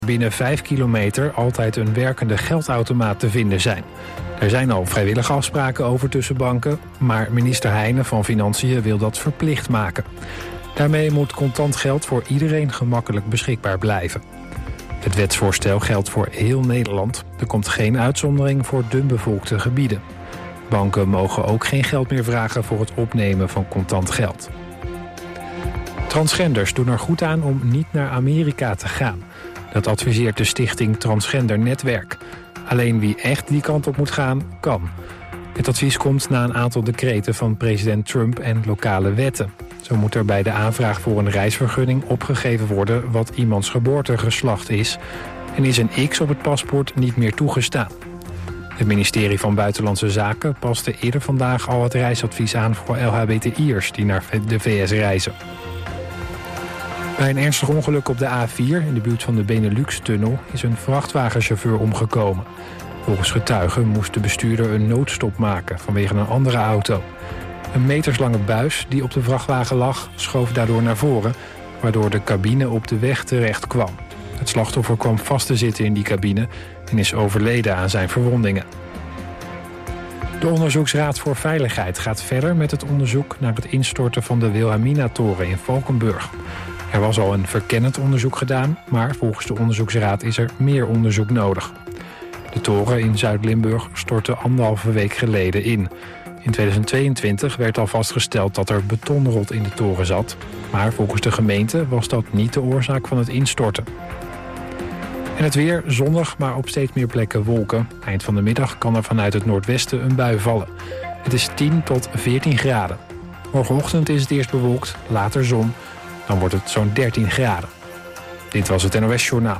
binnen 5 kilometer altijd een werkende geldautomaat te vinden zijn. Er zijn al vrijwillige afspraken over tussen banken, maar minister Heijnen van Financiën wil dat verplicht maken. Daarmee moet contant geld voor iedereen gemakkelijk beschikbaar blijven. Het wetsvoorstel geldt voor heel Nederland. Er komt geen uitzondering voor dunbevolkte gebieden. Banken mogen ook geen geld meer vragen voor het opnemen van contant geld. Transgenders doen er goed aan om niet naar Amerika te gaan. Dat adviseert de stichting Transgender Netwerk. Alleen wie echt die kant op moet gaan, kan. Het advies komt na een aantal decreten van president Trump en lokale wetten. Zo moet er bij de aanvraag voor een reisvergunning opgegeven worden wat iemands geboortegeslacht is. En is een X op het paspoort niet meer toegestaan. Het ministerie van Buitenlandse Zaken paste eerder vandaag al het reisadvies aan voor LHBTI'ers die naar de VS reizen. Bij een ernstig ongeluk op de A4 in de buurt van de Benelux-tunnel is een vrachtwagenchauffeur omgekomen. Volgens getuigen moest de bestuurder een noodstop maken vanwege een andere auto. Een meterslange buis die op de vrachtwagen lag schoof daardoor naar voren, waardoor de cabine op de weg terecht kwam. Het slachtoffer kwam vast te zitten in die cabine en is overleden aan zijn verwondingen. De Onderzoeksraad voor Veiligheid gaat verder met het onderzoek naar het instorten van de Wilhelmina-toren in Valkenburg. Er was al een verkennend onderzoek gedaan, maar volgens de onderzoeksraad is er meer onderzoek nodig. De toren in Zuid-Limburg stortte 1,5 week geleden in. In 2022 werd al vastgesteld dat er betonrot in de toren zat. Maar volgens de gemeente was dat niet de oorzaak van het instorten. En het weer zonnig, maar op steeds meer plekken wolken. Eind van de middag kan er vanuit het noordwesten een bui vallen. Het is 10 tot 14 graden. Morgenochtend is het eerst bewolkt, later zon. Dan wordt het zo'n 13 graden. Dit was het NOS Journaal.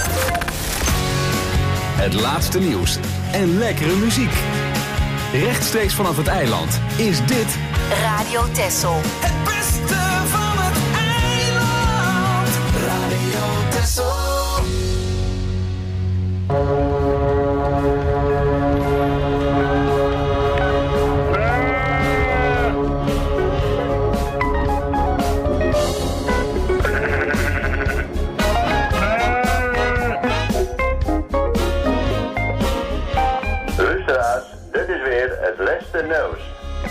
Het laatste nieuws en lekkere muziek. Rechtstreeks vanaf het eiland is dit Radio Texel. Het beste van het eiland. Radio Texel. Het laatste nieuws.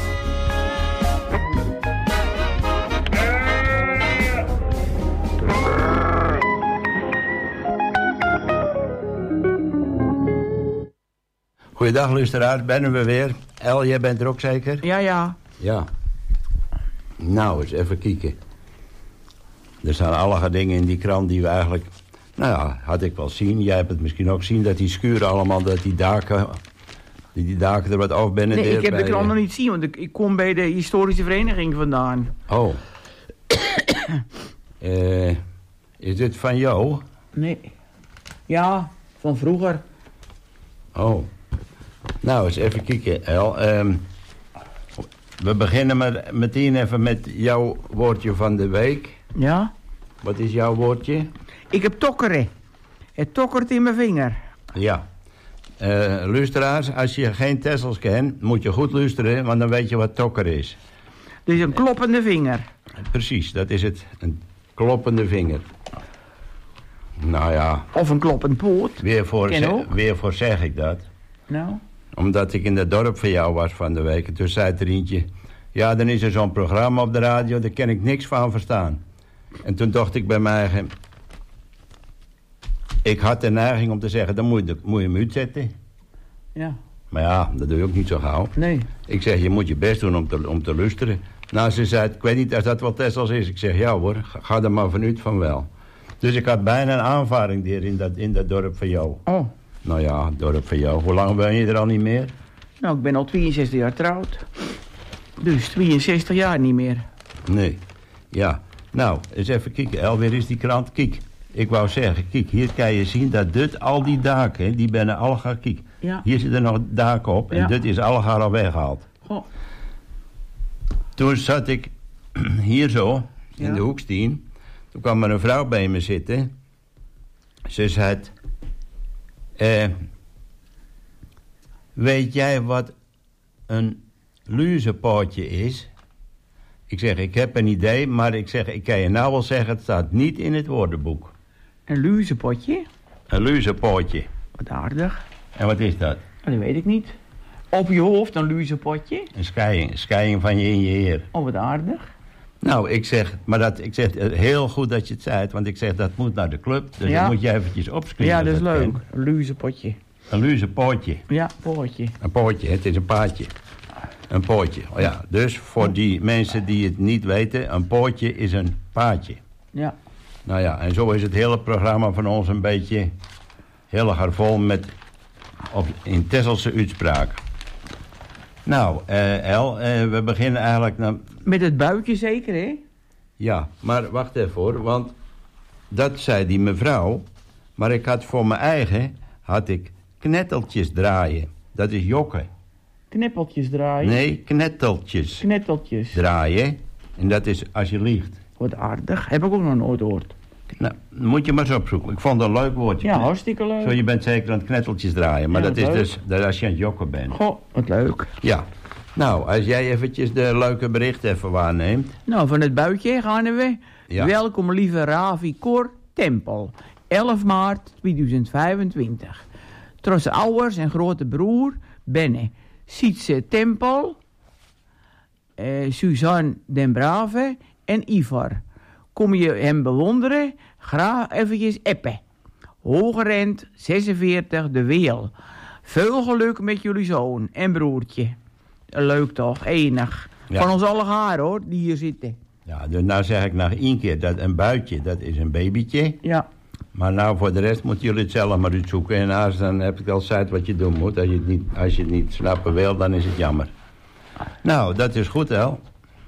Goeiedag luisteraars, ben we weer. El, jij bent er ook zeker? Ja. Ja. Nou, eens even kijken. Er staan allerlei dingen in die krant die we eigenlijk... Nou ja, had ik wel zien. Jij hebt het misschien ook zien, dat die schuren allemaal, dat die daken er wat af binnen. Nee, ik heb de krant nog niet zien, want ik kom bij de historische vereniging vandaan. Oh. Is dit van jou? Nee. Ja, van vroeger. Oh. Nou, eens even kijken, El. We beginnen meteen even met jouw woordje van de week. Ja? Wat is jouw woordje? Ik heb tokkeren. Het tokkert in mijn vinger. Ja. Luisteraars, als je geen Tessels kent, moet je goed luisteren, want dan weet je wat tokker is. Dus een kloppende vinger. Precies, dat is het. Een kloppende vinger. Nou ja. Of een kloppend poot. Weer voor zeg ik dat. Nou? Omdat ik in het dorp van jou was van de week. En toen zei er eentje... Ja, dan is er zo'n programma op de radio, daar kan ik niks van verstaan. En toen dacht ik bij mij... Ik had de neiging om te zeggen, dan moet je hem uitzetten. Ja. Maar ja, dat doe je ook niet zo gauw. Nee. Ik zeg, je moet je best doen om te luisteren. Nou, ze zei, ik weet niet of dat wel Tessels is. Ik zeg, ja hoor, ga er maar vanuit van wel. Dus ik had bijna een aanvaring hier in dat dorp van jou. Oh. Nou ja, het dorp van jou. Hoe lang ben je er al niet meer? Nou, ik ben al 62 jaar getrouwd. Dus 62 jaar niet meer. Nee. Ja. Nou, eens even kijken. Alweer is die krant. Kijk. Ik wou zeggen, kijk, hier kan je zien dat al die daken, die ben al gaan, kijk. Ja. Hier zitten nog daken op en dit is al weggehaald. Goh. Toen zat ik hier zo, in de hoekstien. Toen kwam er een vrouw bij me zitten. Ze zei, weet jij wat een luzepootje is? Ik zeg, ik heb een idee, maar ik zeg, ik kan je nou wel zeggen, het staat niet in het woordenboek. Een luzenpotje? Een luzepootje. Wat aardig. En wat is dat? Dat weet ik niet. Op je hoofd een luzepotje. Een scheiding van je in je heer. Oh, wat aardig. Nou, ik zeg heel goed dat je het zei, want ik zeg dat moet naar de club. Dus Ja. dat moet je eventjes opschrijven. Ja, dat is leuk. Kent. Een luzepotje. Een luzepootje. Ja, pootje. Een pootje, het is een paadje. Een pootje, oh ja. Dus voor die mensen die het niet weten, een pootje is een paadje. Ja. Nou ja, en zo is het hele programma van ons een beetje heel erg vol met in Tesselse uitspraak. Nou, El, we beginnen eigenlijk... Met het buikje zeker, hè? Ja, maar wacht even hoor, want dat zei die mevrouw. Maar ik had voor mijn eigen, knetteltjes draaien. Dat is jokken. Kneppeltjes draaien. Nee, knetteltjes Knetteltjes. draaien. En dat is als je liegt. Wat aardig. Heb ik ook nog nooit gehoord. Nou, moet je maar eens opzoeken. Ik vond het een leuk woordje. Ja, hartstikke leuk. Zo, je bent zeker aan het knetteltjes draaien. Maar Ja, dat is leuk. dus dat als je aan het jokken bent. Goh, wat leuk. Ja. Nou, als jij eventjes de leuke berichten even waarneemt. Nou, van het buitje gaan we. Ja. Welkom lieve Ravi Cor Tempel. 11 maart 2025. Trosse ouders en grote broer Benne. Sietse Tempel. Suzanne den Brave en Ivar. Kom je hem bewonderen? Graag eventjes appen. Hogerend 46 de Weel. Veel geluk met jullie zoon en broertje. Leuk toch, enig. Ja. Van ons alle haar hoor, die hier zitten. Ja, dus nou zeg ik nog één keer dat een buitje, dat is een babytje. Ja. Maar nou, voor de rest moeten jullie het zelf maar uitzoeken. En als, dan heb ik al gezegd wat je doen moet. Als je het niet snappen wil, dan is het jammer. Nou, dat is goed, El.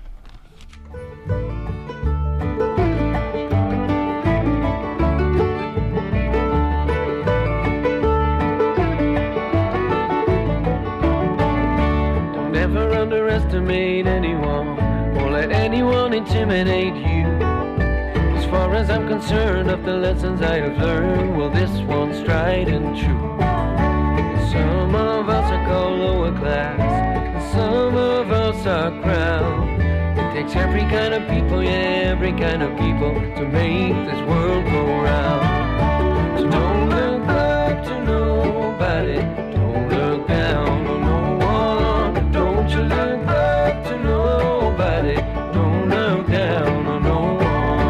Don't ever underestimate anyone, or let anyone intimidate you. As far as I'm concerned, of the lessons I have learned, well, this one's tried and true. Some of us are called lower class, and some of us are crowned. It takes every kind of people, yeah, every kind of people, to make this world go round. So don't look up to nobody, don't look down on no one. Don't you look up to nobody, don't look down on no one.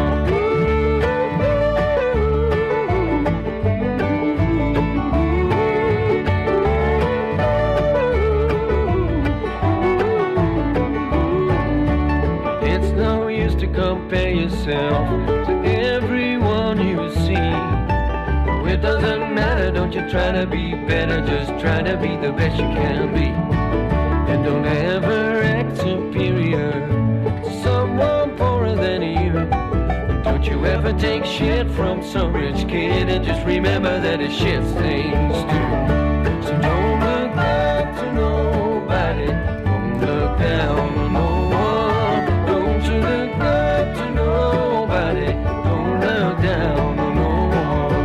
It's no use to compare yourself to everyone you see. No, it doesn't matter, don't you try to be better, just try to be the best you can be. And don't ever act superior to someone poorer than you. Don't you ever take shit from some rich kid, and just remember that it's shit things too. So don't look up to nobody, don't look down on no one. Don't you look up to nobody, don't look down on no one.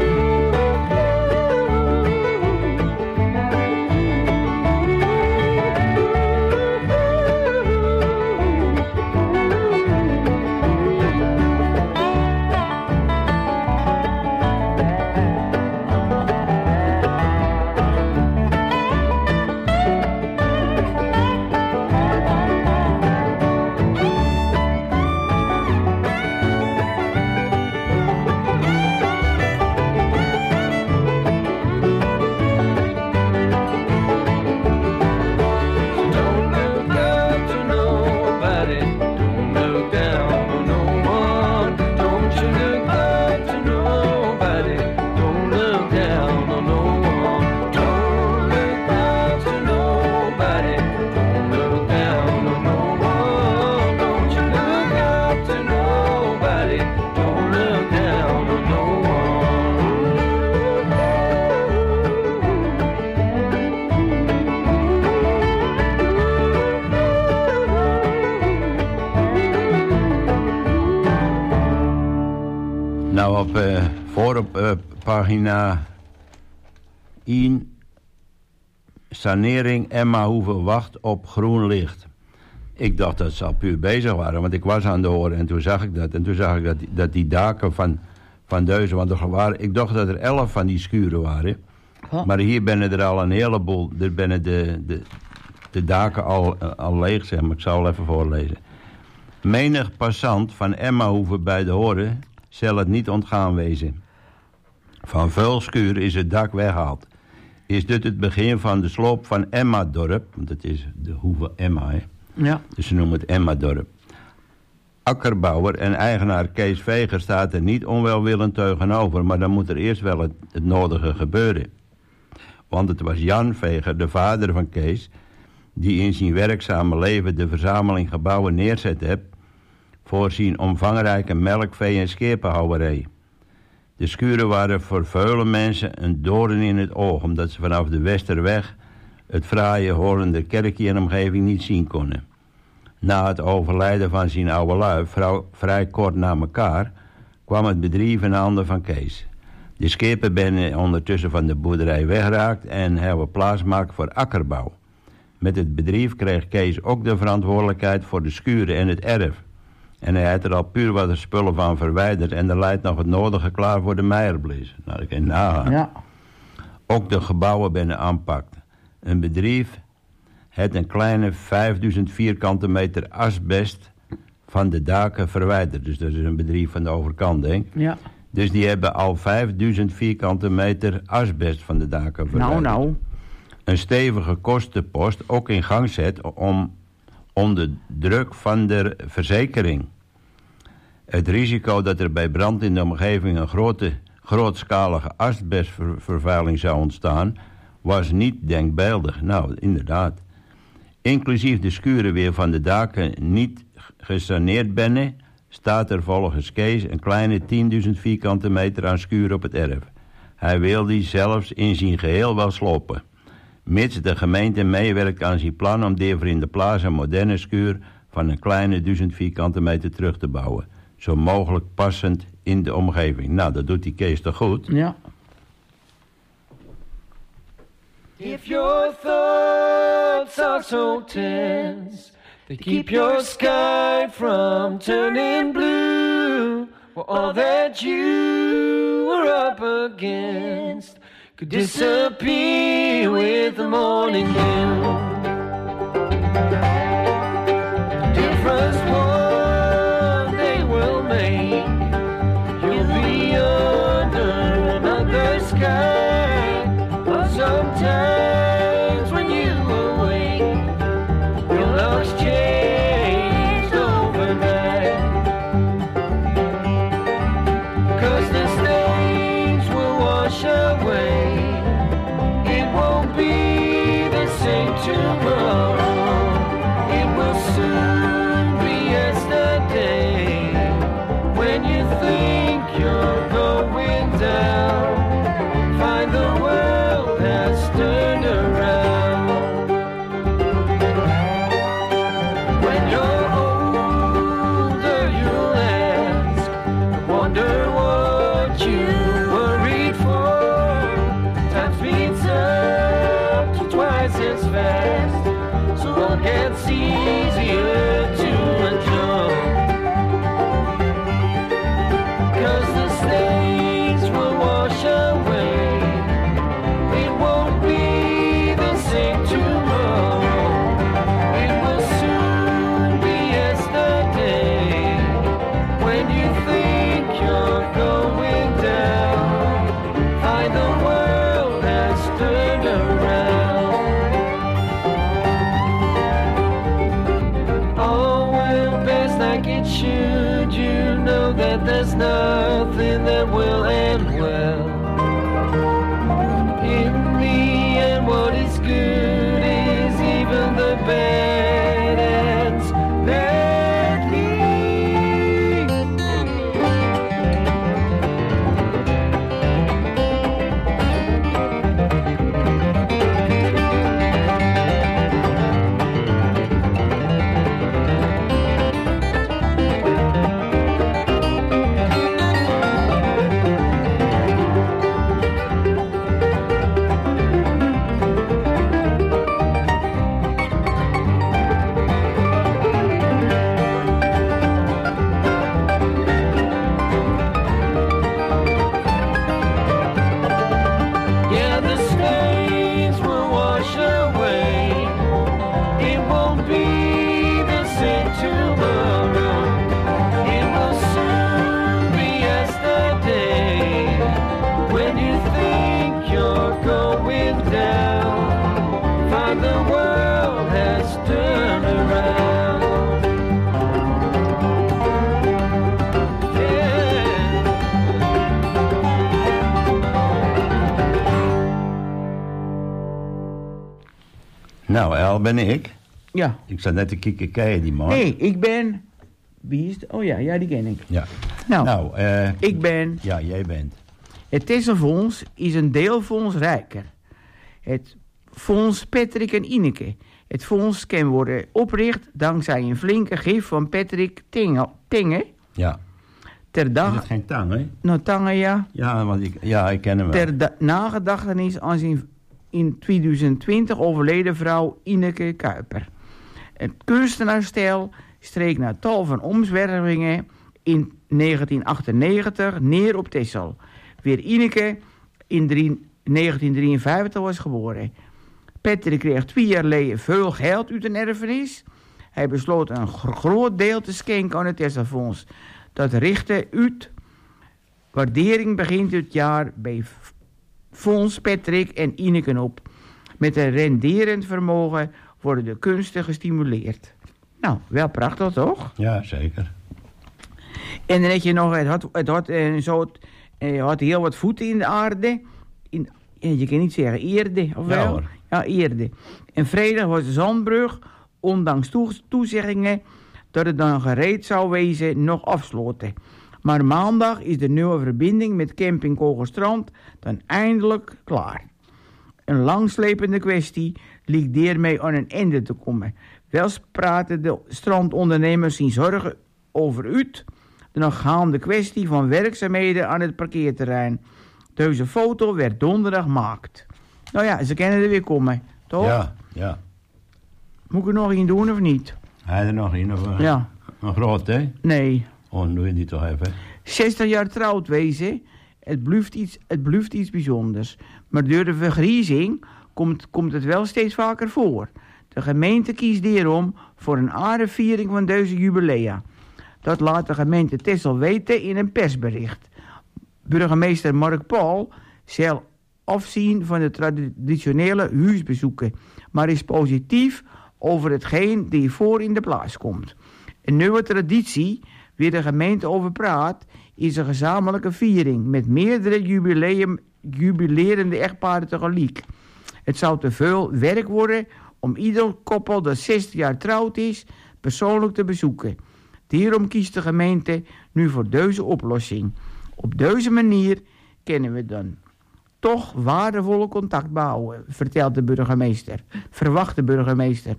Don't look up to nobody, don't look down on no one. Don't you look up to nobody, don't look down on no one. Don't look up to nobody, don't look down on no one. Don't you look up to nobody, don't look down on no one. Nou, op pagina 1... Sanering Emmahoeve wacht op groen licht. Ik dacht dat ze al puur bezig waren, want ik was aan de horen en toen zag ik dat. En toen zag ik dat die daken van deze. Want ik dacht dat er 11 van die skuren waren. Oh. Maar hier binnen er al een heleboel. Er binnen de daken al leeg, zeg maar. Ik zal het even voorlezen. Menig passant van Emmahoeven bij de Horen zal het niet ontgaan wezen. Van veel skuren is het dak weggehaald. Is dit het begin van de sloop van Emmadorp? Want het is de hoeve Emma, hè? Ja. Dus ze noemen het Emmadorp. Akkerbouwer en eigenaar Kees Veger staat er niet onwelwillend tegenover, maar dan moet er eerst wel het nodige gebeuren. Want het was Jan Veger, de vader van Kees, die in zijn werkzame leven de verzameling gebouwen neerzet heeft voor zijn omvangrijke melkvee- en skepenhouwerij. De skuren waren voor vele mensen een doorn in het oog, omdat ze vanaf de Westerweg het fraaie Horender kerkje en omgeving niet zien konden. Na het overlijden van zijn oude lui, vrij kort na elkaar, kwam het bedrijf in handen van Kees. De schepen ben ondertussen van de boerderij weggeraakt en hebben plaats gemaakt voor akkerbouw. Met het bedrijf kreeg Kees ook de verantwoordelijkheid voor de skuren en het erf. En hij had er al puur wat spullen van verwijderd en er leidt nog het nodige klaar voor de Meijerblies. Nou, dat kan je nagaan. Ja. Ook de gebouwen binnen aanpakt. Een bedrijf heeft een kleine 5000 vierkante meter asbest van de daken verwijderd. Dus dat is een bedrijf van de overkant, denk ik. Ja. Dus die hebben al 5000 vierkante meter asbest van de daken verwijderd. Nou. Een stevige kostenpost ook in gang zet om onder druk van de verzekering. Het risico dat er bij brand in de omgeving een grootschalige asbestvervuiling zou ontstaan, was niet denkbeeldig. Nou, inderdaad. Inclusief de skuren weer van de daken niet gesaneerd binnen, staat er volgens Kees een kleine 10.000 vierkante meter aan skuur op het erf. Hij wil die zelfs in zijn geheel wel slopen. Mits de gemeente meewerkt aan zijn plan om daarvoor in de plaats een moderne skuur van een kleine 1000 vierkante meter terug te bouwen. Zo mogelijk passend in de omgeving. Nou, dat doet die Kees toch goed? Ja. If your thoughts are so tense, they keep your sky from turning blue, well, all that you were up against could disappear with the morning dew. Difference one day will make, you'll be under another sky, but sometimes when you awake, your luck's changed overnight. 'Cause the stains will wash away, it won't be the same tomorrow, it will soon be yesterday. When you think you're going down, find the world has turned around. When you're older, you'll ask, wonder what you worried for. Time speeds up to twice as fast, so it gets easier to enjoy. 'Cause the stains will wash away, it won't be the same tomorrow, it will soon be yesterday. When you think you're going down, find the world has turned around. All will pass like it should, you know that there's nothing that will end well. In the end, what is good is even the bad ends badly. Nou, El ben ik. Ja. Ik zat net te kijken, ken je die man? Nee, ik ben... Wie is het? Oh ja, die ken ik. Ja. Nou, ik ben... Ja, jij bent. Het Tesselfonds is een deelfonds rijker. Het fonds Patrick en Ineke. Het fonds kan worden opgericht dankzij een flinke gif van Patrick Tenge. Ja. Ter dag... Is het geen tang, hè? Nou, Tange, ja. Ja, want ik ken hem wel. Ter nagedachtenis aan zijn in 2020 overleden vrouw Ineke Kuiper. Het kunstenaarsstijl streek na tal van omzwervingen in 1998 neer op Texel, waar Ineke in 1953 was geboren. Patrick kreeg 2 jaar geleden veel geld uit een erfenis. Hij besloot een groot deel te schenken aan het Tesselfonds. Dat richtte uit. Waardering begint dit jaar bij Fonds Patrick en Ineke op. Met een renderend vermogen worden de kunsten gestimuleerd. Nou, wel prachtig toch? Ja, zeker. En dan heb je nog, het had heel wat voeten in de aarde. Je kan niet zeggen eerde, of wel? Ja, hoor. Ja, eerde. En vrijdag was de Zandbrug, ondanks toezeggingen dat het dan gereed zou wezen, nog afsloten. Maar maandag is de nieuwe verbinding met camping Kogelstrand dan eindelijk klaar. Een langslepende kwestie liep hiermee aan een einde te komen. Wel praten de strandondernemers zien zorgen over uit de nog gaande kwestie van werkzaamheden aan het parkeerterrein. Deze foto werd donderdag gemaakt. Nou ja, ze kunnen er weer komen, toch? Ja, ja. Moet ik er nog in doen of niet? Hij er nog in? Of, Ja. Een groot, hè? Nee. Oh, doe je die toch even. 60 jaar trouwd wezen, het blijft iets bijzonders. Maar door de vergriezing komt het wel steeds vaker voor. De gemeente kiest hierom voor een aardeviering van deze jubilea. Dat laat de gemeente Texel weten in een persbericht. Burgemeester Mark Paul zal afzien van de traditionele huisbezoeken, maar is positief over hetgeen die voor in de plaats komt. Een nieuwe traditie, waar de gemeente over praat, is een gezamenlijke viering met meerdere jubilerende echtparen tegelijk. Het zou te veel werk worden om ieder koppel dat 60 jaar trouwd is persoonlijk te bezoeken. Daarom kiest de gemeente nu voor deze oplossing. Op deze manier kunnen we dan toch waardevolle contact bouwen, vertelt de burgemeester. Verwacht de burgemeester.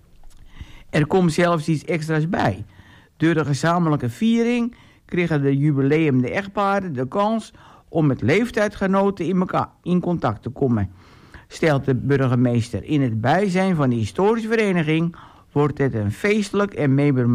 Er komt zelfs iets extra's bij. Door de gezamenlijke viering kregen de jubileumde echtparen de kans om met leeftijdgenoten in contact te komen, stelt de burgemeester. In het bijzijn van de historische vereniging wordt het een feestelijk en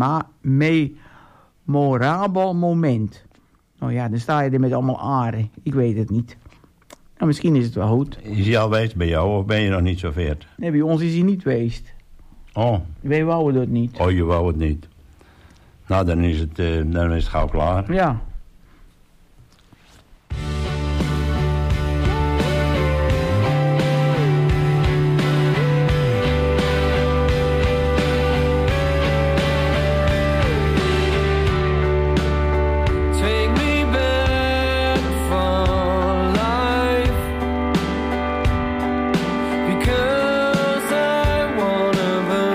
memorabel moment. Nou ja, dan sta je er met allemaal aren. Ik weet het niet. Nou, misschien is het wel goed. Is hij al geweest bij jou of ben je nog niet zo ver? Nee, bij ons is hij niet geweest. Oh. Wij wouden dat niet. Oh, je wou het niet. Nou, dan is het gauw klaar. Ja.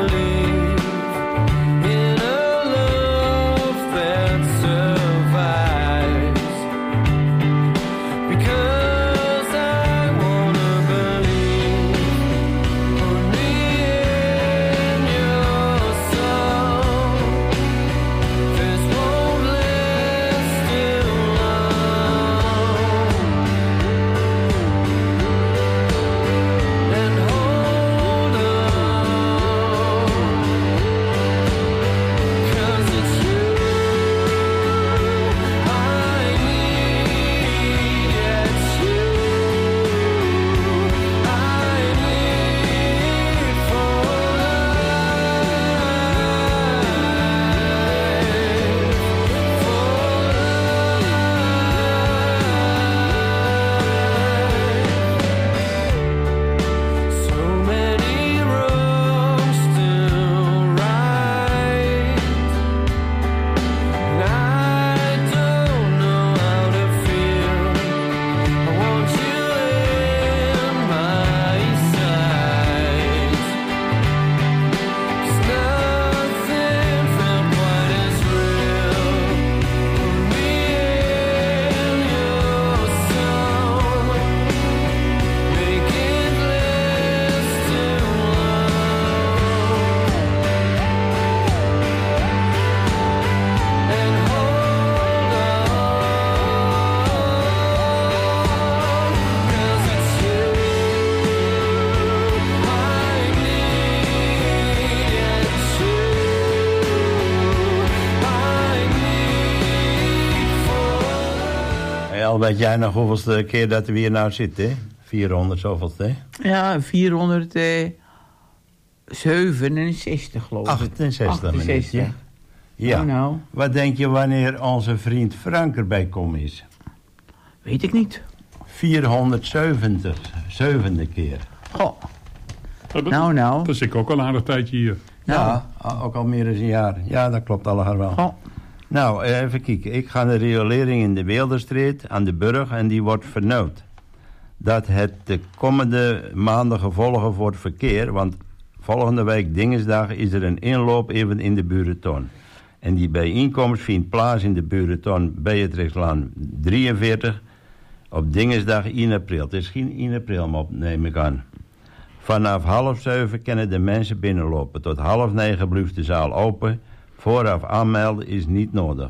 Survive. Nel, weet jij nog hoeveelste keer dat we hier nou zitten? 400 zoveelste, hè? Ja, 467 geloof ik. 68 minuutje. Ja. Nou. Wat denk je wanneer onze vriend Frank erbij komen is? Weet ik niet. 470, zevende keer. Goh. Nou. Nou. Dat is ik ook al een aardig tijdje hier. Nou. Ja, ook al meer dan een jaar. Ja, dat klopt allemaal wel. Goh. Nou, even kijken. Ik ga naar de riolering in de Weelderstreet aan de Burg en die wordt vernauwd. Dat het de komende maanden gevolgen voor het verkeer, want volgende week Dinsdag is er een inloop even in de Burenton. En die bijeenkomst vindt plaats in de Burenton Beatrixlaan 43 op Dinsdag 1 april. Het is geen 1 april, maar neem ik aan. Vanaf 6:30 kunnen de mensen binnenlopen. Tot 8:30 blijft de zaal open. Vooraf aanmelden is niet nodig.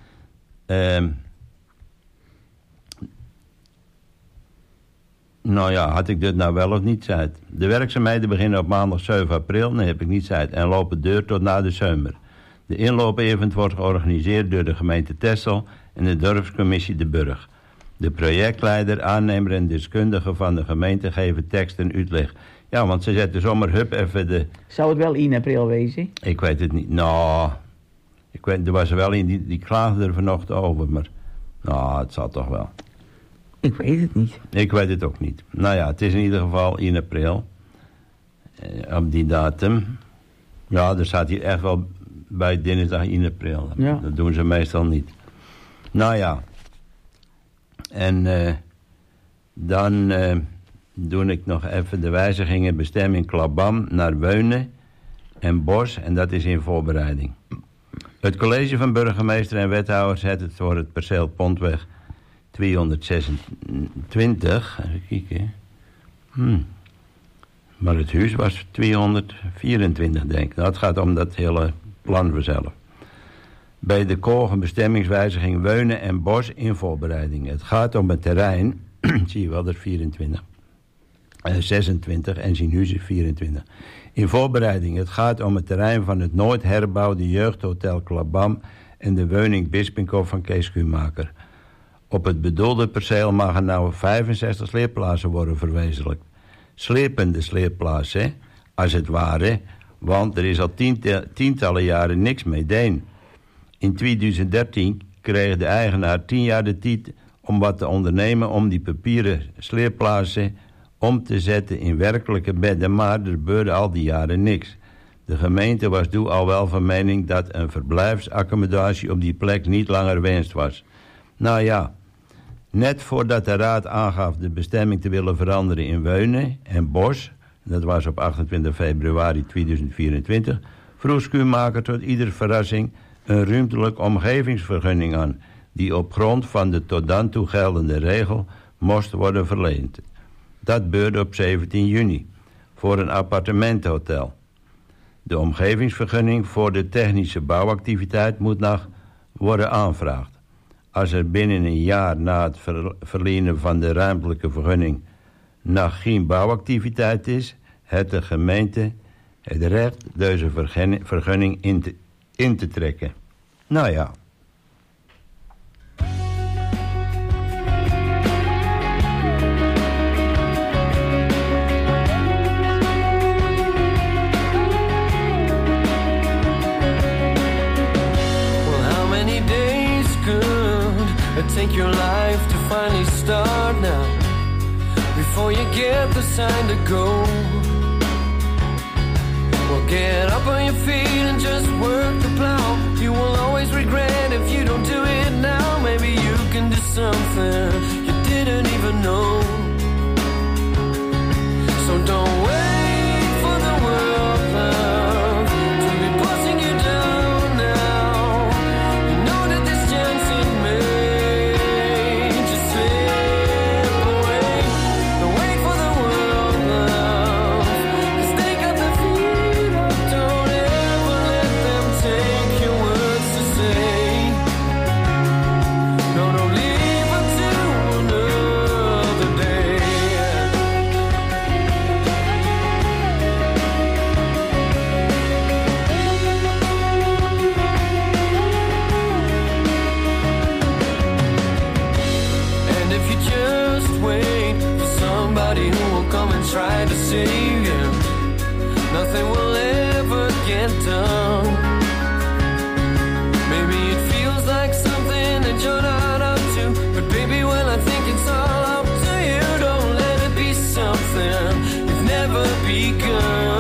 Nou ja, had ik dit nou wel of niet zei. De werkzaamheden beginnen op maandag 7 april, nee heb ik niet zei, en lopen deur tot na de zomer. De inloop-event wordt georganiseerd door de gemeente Texel en de dorpscommissie De Burg. De projectleider, aannemer en deskundige van de gemeente geven tekst en uitleg. Ja, want ze zetten zomaar hup even de... Zou het wel 1 april wezen? Ik weet het niet. Nou, ik weet, er was er wel een die klaagde er vanochtend over, maar... Nou, het zal toch wel. Ik weet het niet. Ik weet het ook niet. Nou ja, het is in ieder geval 1 april. Op die datum. Ja, er staat hier echt wel bij dinsdag 1 april. Ja. Dat doen ze meestal niet. Nou ja. En dan doe ik nog even de wijzigingen bestemming Klabam naar Weunen en Bos. En dat is in voorbereiding. Het college van burgemeester en wethouders heeft het voor het perceel Pontweg 226. Even kijken. Maar het huis was 224, denk ik. Nou, het gaat om dat hele plan vanzelf. Bij de Kogen bestemmingswijziging Weunen en Bos in voorbereiding. Het gaat om het terrein. Zie je wel, dat is 24. 26 en zijn huis is 24. In voorbereiding. Het gaat om het terrein van het nooit herbouwde jeugdhotel Klabam en de woning Bispinghof van Kees Schumacher. Op het bedoelde perceel mag er nou 65 sleepplaatsen worden verwezenlijkt. Slepende sleepplaatsen, als het ware, want er is al tientallen jaren niks mee deen. In 2013 kreeg de eigenaar 10 jaar de tijd om wat te ondernemen om die papieren sleepplaatsen om te zetten in werkelijke bedden, maar er gebeurde al die jaren niks. De gemeente was toen al wel van mening dat een verblijfsaccommodatie op die plek niet langer wenst was. Nou ja, net voordat de raad aangaf de bestemming te willen veranderen in Weunen en Bos, dat was op 28 februari 2024, vroeg Schumacher tot iedere verrassing een ruimtelijke omgevingsvergunning aan, die op grond van de tot dan toe geldende regel moest worden verleend. Dat gebeurde op 17 juni, voor een appartementenhotel. De omgevingsvergunning voor de technische bouwactiviteit moet nog worden aanvraagd. Als er binnen een jaar na het verlenen van de ruimtelijke vergunning nog geen bouwactiviteit is, heeft de gemeente het recht deze vergunning in te trekken. Nou ja. Take your life to finally start now, before you get the sign to go. Well, get up on your feet and just work the plow. You will always regret if you don't do it now. Maybe you can do something you didn't even know. So don't wait for the world, love, to be pushing you down now. You know that this chance is made. Another day. come and try to save you. Nothing will ever get done. Maybe it feels like something that you're not up to, but baby, well, I think it's all up to you. Don't let it be something you've never begun.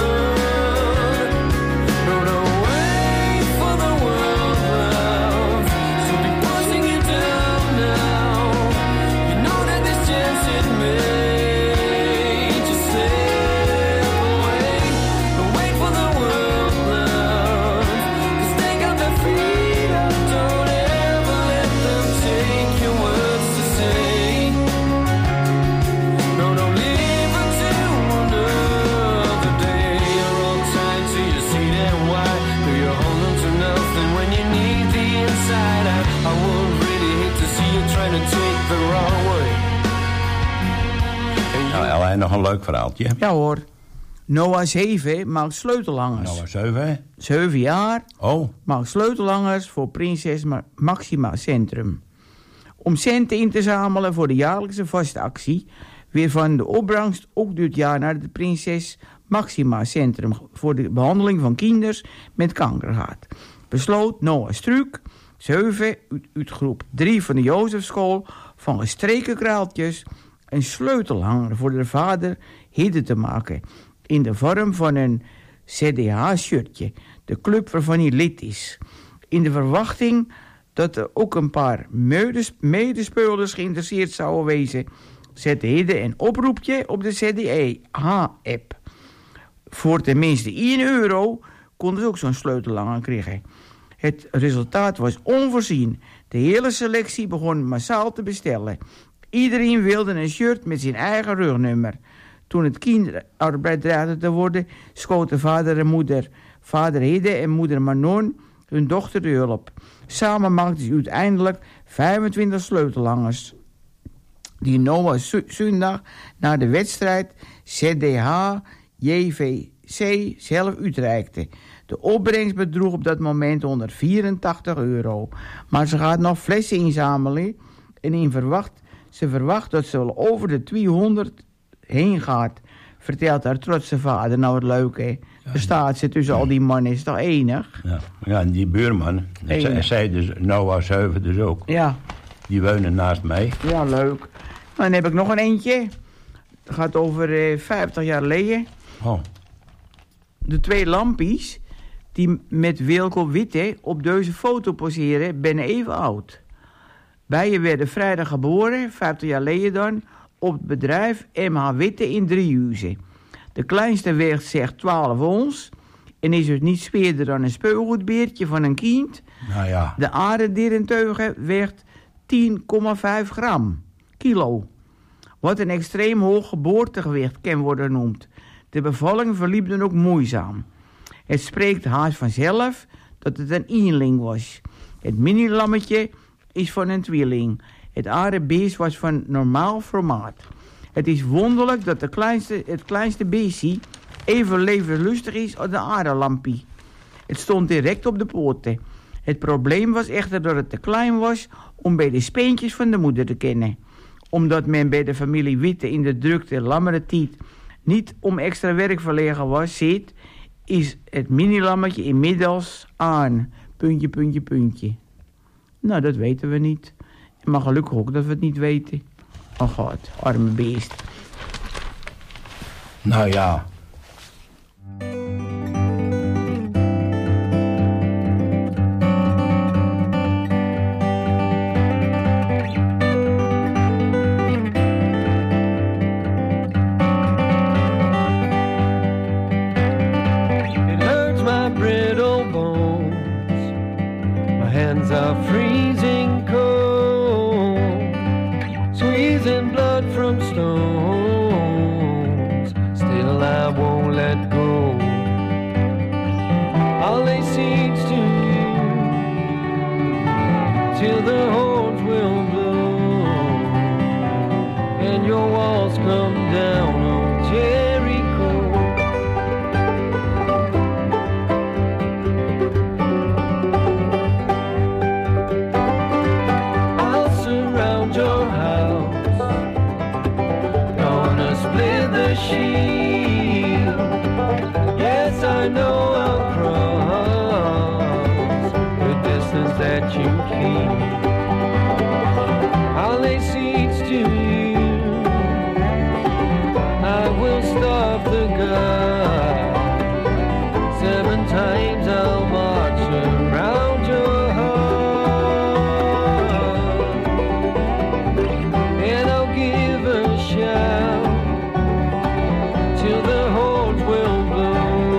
No, don't wait for the world, love, to be pushing you down now. You know that this chance it may just slip away. Don't wait for the world, love, 'cause they got their freedom. Don't ever let them take your words to say. No, don't leave until another day. You're all tied to your seat and why do you hold on to nothing when you need the inside out? I would really hate to see you trying to take the wrong way. Nou, Ellen, nog een leuk verhaaltje. Ja hoor. Noah 7 maakt sleutelhangers. Nou, 7, hè? 7 jaar Oh, maakt sleutelhangers voor Prinses Maxima Centrum. Om centen in te zamelen voor de jaarlijkse vastactie, weer van de opbrengst ook dit jaar naar het Prinses Maxima Centrum voor de behandeling van kinders met kanker gaat. Besloot Noah Struik, 7, uit groep 3 van de Jozefschool, van gestreken kraaltjes een sleutelhanger voor de vader Hidde te maken, in de vorm van een CDH-shirtje, de club waarvan hij lid is. In de verwachting dat er ook een paar medespeurders geïnteresseerd zouden wezen, zette Hidde een oproepje op de CDH-app. Voor tenminste €1 konden ze ook zo'n sleutelhanger krijgen. Het resultaat was onvoorzien. De hele selectie begon massaal te bestellen. Iedereen wilde een shirt met zijn eigen rugnummer. Toen het kinderarbeid dreigde te worden, schoten vader en moeder, vader Hidde en moeder Manon, hun dochter de hulp. Samen maakten ze uiteindelijk 25 sleutelhangers, die Noah zondag na de wedstrijd CDH-JVC zelf uitreikte. De opbrengst bedroeg op dat moment €184. Maar ze gaat nog flessen inzamelen en ze verwacht dat ze wel over de 200 heen gaat, vertelt haar trotse vader. Nou, wat leuk, hè? Er staat ze tussen al die mannen, is toch enig? Ja, en die buurman, zij dus, Noah 7 dus ook. Ja. Die wonen naast mij. Ja, leuk. Nou, dan heb ik nog een eentje. Het gaat over 50 jaar geleden. Oh. De 2 lampies die met Wilco Witte op deze foto poseren, ben even oud. Beiden werden vrijdag geboren, 50 jaar geleden dan, op het bedrijf MH Witte in Driehuizen. De kleinste weegt zeg 12 ons en is dus niet speerder dan een speelgoedbeertje van een kind. Nou ja. De aardierenteugen weegt 10,5 kilo. Wat een extreem hoog geboortegewicht kan worden genoemd. De bevalling verliep dan ook moeizaam. Het spreekt haast vanzelf dat het een eenling was. Het mini-lammetje is van een tweeling. Het aardebeest was van normaal formaat. Het is wonderlijk dat het kleinste beestje even levenslustig is als de aardelampie. Het stond direct op de poten. Het probleem was echter dat het te klein was om bij de speentjes van de moeder te kennen. Omdat men bij de familie Witte in de drukte lammere tijd niet om extra werk verlegen was, is het mini-lammetje inmiddels aan. ... Nou, dat weten we niet. Maar gelukkig ook dat we het niet weten. Oh god, arme beest. Nou ja. Hands are freezing cold, squeezing blood from stones. Still I shield. Yes, I know I'll cross the distance that you keep. I'll lay siege to you. I will stop the God. 7 times I'll march around your heart, and I'll give a shout till the horns will blow,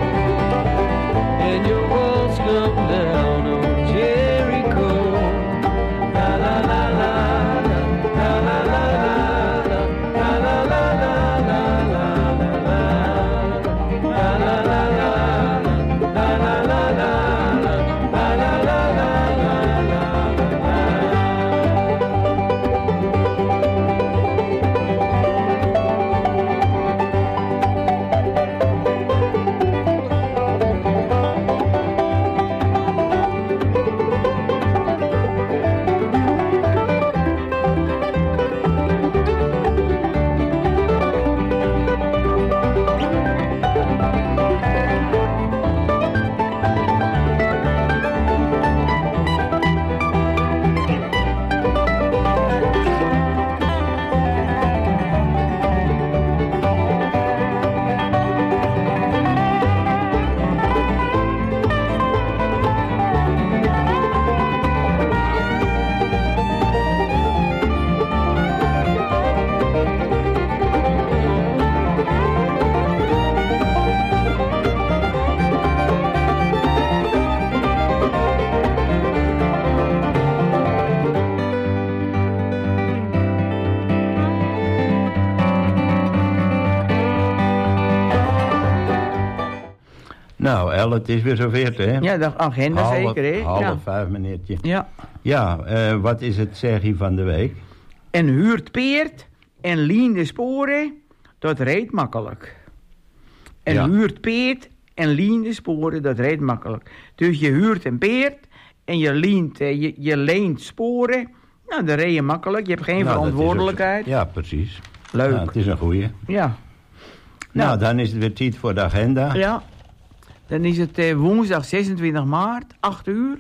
and your walls come down, oh Jericho. La la la la, la la la la, la la la la, la la la la, la la la la. Nou, El, het is weer zover, hè? Ja, de agenda zeker, hè? Half 5, meneertje. Ja. Ja, wat is het zegje van de week? En huurt peert en lien de sporen, dat reed makkelijk. En Ja. huurt peert en lien de sporen, dat reed makkelijk. Dus je huurt een peert en je leent sporen, nou, dat reed je makkelijk. Je hebt geen Nou, dat is ook verantwoordelijkheid. zo. Ja, precies. Leuk. Nou, het is een goeie. Ja. Nou, dan is het weer tijd voor de agenda. Ja. Dan is het woensdag 26 maart, 8 uur.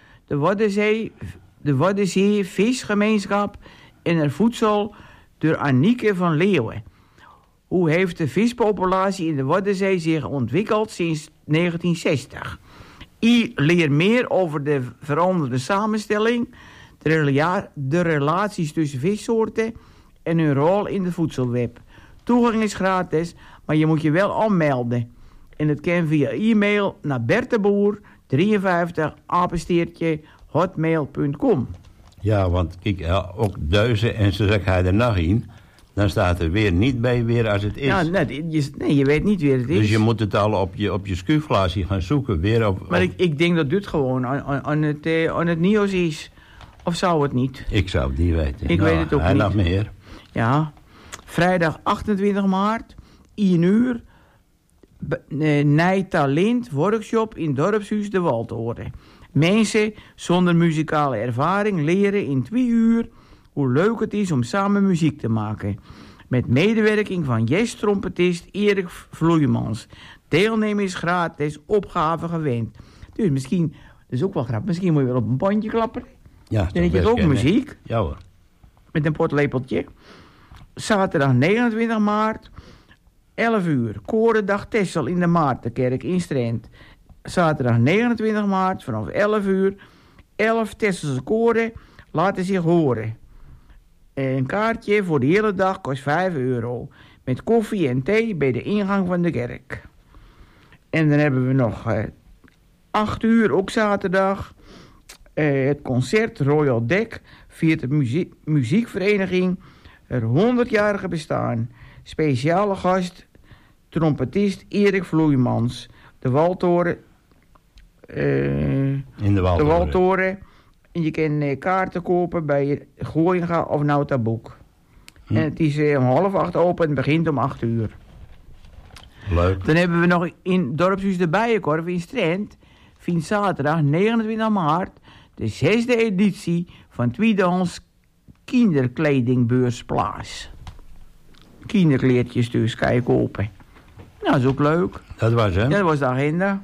De Waddenzee Visgemeenschap en het voedsel door Anieke van Leeuwen. Hoe heeft de vispopulatie in de Waddenzee zich ontwikkeld sinds 1960? I leer meer over de veranderde samenstelling, de relaties tussen vissoorten en hun rol in de voedselweb. Toegang is gratis, maar je moet je wel aanmelden. En dat kan via e-mail naar berteboer53@hotmail.com. Ja, want kijk, ook duizen en zo zeg hij er nog in. Dan staat er weer niet bij weer als het is. Ja, nee, je weet niet wie het is. Dus je moet het al op je schuifglaasje gaan zoeken. Weer Maar ik denk dat dit gewoon aan het nieuws is. Of zou het niet? Ik zou het niet weten. Ik weet het ook en niet. nog meer. Ja. Vrijdag 28 maart, 1 uur. Nijtalent workshop in dorpshuis De Waldhoren. Mensen zonder muzikale ervaring leren in 2 uur hoe leuk het is om samen muziek te maken. Met medewerking van trompetist Erik Vloeimans. Deelnemen is gratis, opgave gewend. Dus misschien, dat is ook wel grappig, misschien moet je wel op een bandje klappen. Ja, Dan heb je het ook muziek. Ja hoor. Met een potlepeltje. Zaterdag 29 maart, 11 uur. Korendag Tessel in de Maartenkerk in Strand. Zaterdag 29 maart vanaf 11 uur. 11 Tesselse koren laten zich horen. Een kaartje voor de hele dag kost €5. Met koffie en thee bij de ingang van de kerk. En dan hebben we nog 8 uur, ook zaterdag. Het concert Royal Deck viert de muziekvereniging het 100-jarige bestaan. Speciale gast, trompetist Erik Vloeimans. De Waldhoren. In de Waldhoren. De Waldhoren. En je kan kaarten kopen bij Gooinga of Nautaboek. En het is om 7:30 open en het begint om 8 uur. Leuk. Dan hebben we nog in dorpshuis de Bijenkorf in Strand. Vindt zaterdag 29 maart de 6e editie van tweedehands kinderkledingbeurs plaats. kinderkleertjes dus, kan je kopen. Nou, dat is ook leuk. Dat was hem. Ja, dat was de agenda.